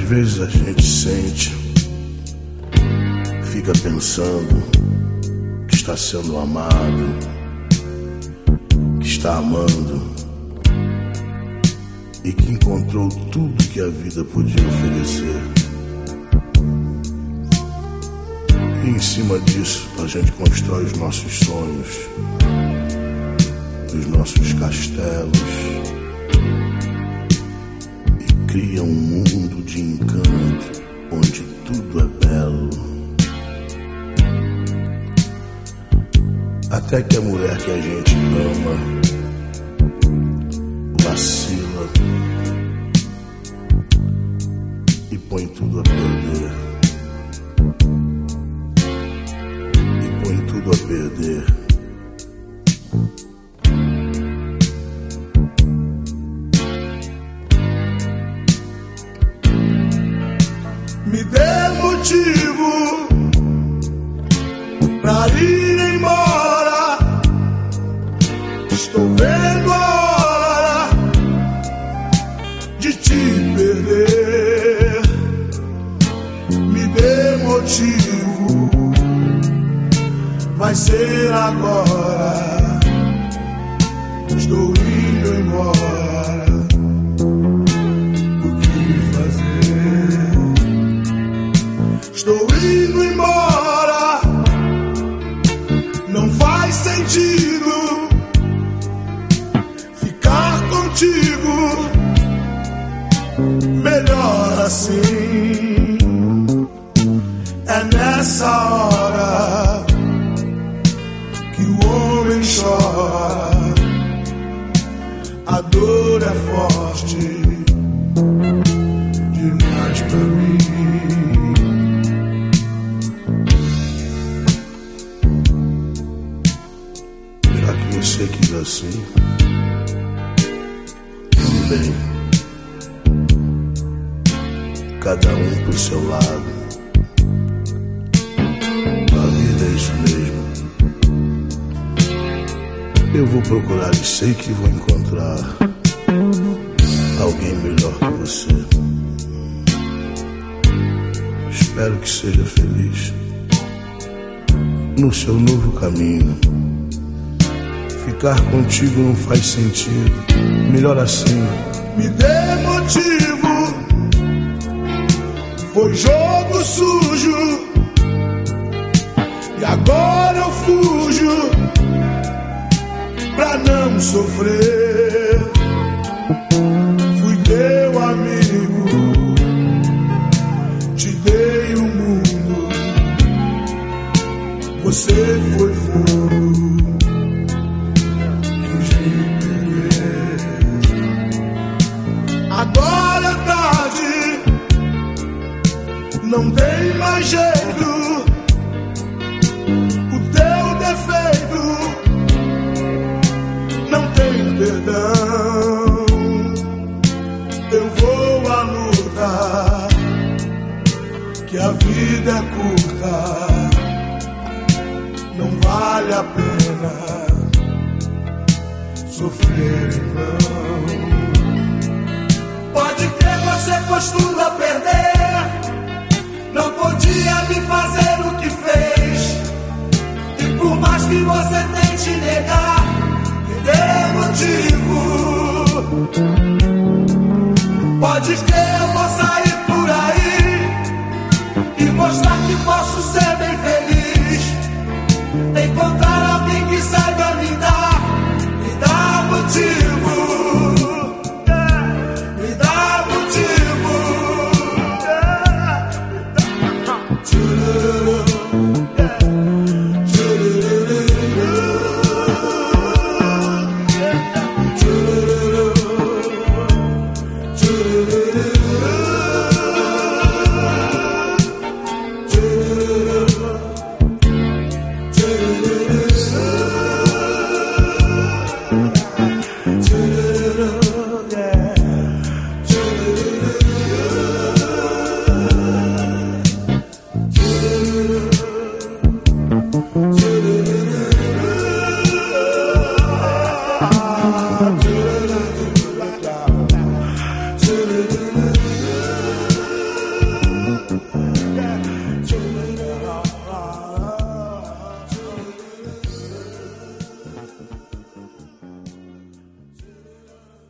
vezes a gente sente, fica pensando que está sendo amado, que está amando e que encontrou tudo que a vida podia oferecer. E em cima disso a gente constrói os nossos sonhos, os nossos castelos, e cria um mundo de encanto onde tudo é belo. Até que a mulher que a gente ama vacila e põe tudo a perder. E põe tudo a perder. Me dê motivo pra ir embora. Estou vendo a hora de te perder. Me dê motivo, vai ser agora. Estou indo embora. O que fazer? Estou indo embora. Não faz sentido ficar contigo. Melhor assim. É nessa hora que o homem chora. A dor é forte demais pra mim. Já que você quis assim, tudo bem. Cada um pro seu lado. A vida é isso mesmo. Eu vou procurar e sei que vou encontrar alguém melhor que você. Espero que seja feliz no seu novo caminho. Ficar contigo não faz sentido. Melhor assim. Me dê motivo. Foi jogo sujo e agora eu fujo pra não sofrer. Fui teu amigo, te dei o mundo. Você foi fogo, quis me perder. Agora é tarde, não tem mais jeito. O teu defeito não tem perdão. Eu vou à luta, que a vida é curta. Não vale a pena sofrer, não. Pode crer, você pôs tudo a perder. Não podia me fazer o que fez. E por mais que você tente negar, me dê motivo. Pode crer, eu vou sair por aí e mostrar que posso ser bem feliz. Encontrar alguém que saiba me dar motivo. Me dá motivo.